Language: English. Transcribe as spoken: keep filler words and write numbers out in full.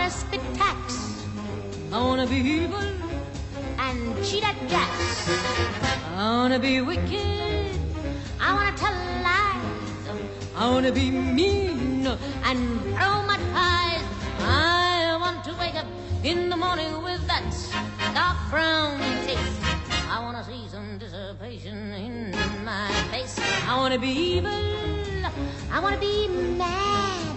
wanna spit tax. I wanna be evil and cheat at jacks. I wanna be wicked. I wanna tell lies. I wanna be mean and throw my ties. I want to wake up in the morning with that dark brown taste. I wanna see some dissipation in my face. I wanna be evil. I wanna be mad.